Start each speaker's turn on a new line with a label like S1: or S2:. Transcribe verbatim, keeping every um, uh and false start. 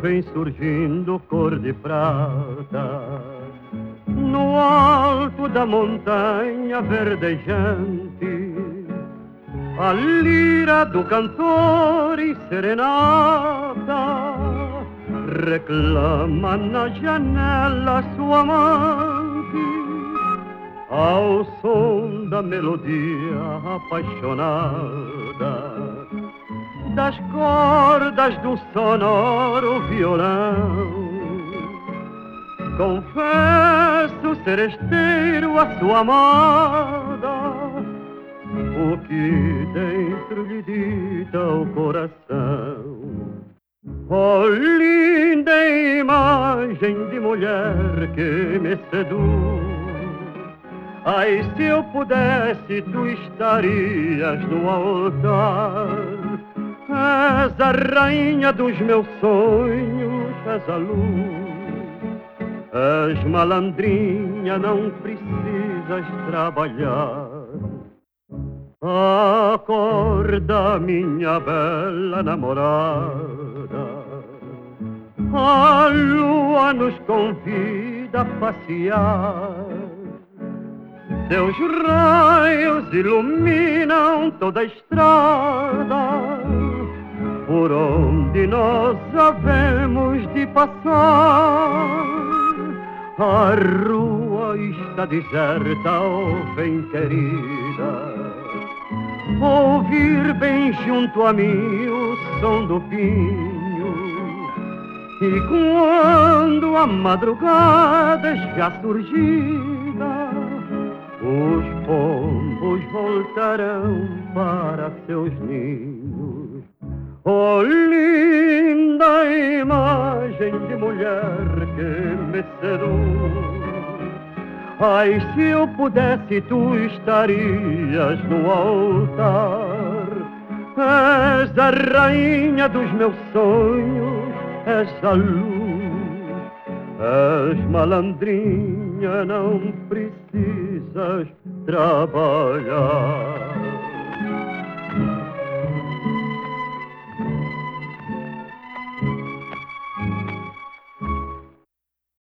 S1: vem surgindo cor de prata no alto da montanha verdejante. A lira do cantor e serenata reclama na janela sua amante, ao som da melodia apaixonada das cordas do sonoro violão. Confesso ser esteiro a sua amada, o que dentro lhe dita o coração. Oh, linda imagem de mulher que me seduz, ai, se eu pudesse, tu estarias no altar. És a rainha dos meus sonhos, és a luz. És malandrinha, não precisas trabalhar. Acorda, minha bela namorada, a lua nos convida a passear. Seus raios iluminam toda a estrada por onde nós havemos de passar. A rua está deserta, oh bem querida, ouvir bem junto a mim o som do pinho. E quando a madrugada já surgida, os pombos voltarão para seus ninhos. Oh, linda imagem de mulher que me seduz, ai, se eu pudesse, tu estarias no altar. És a rainha dos meus sonhos, és a luz. És malandrinha, não precisas trabalhar.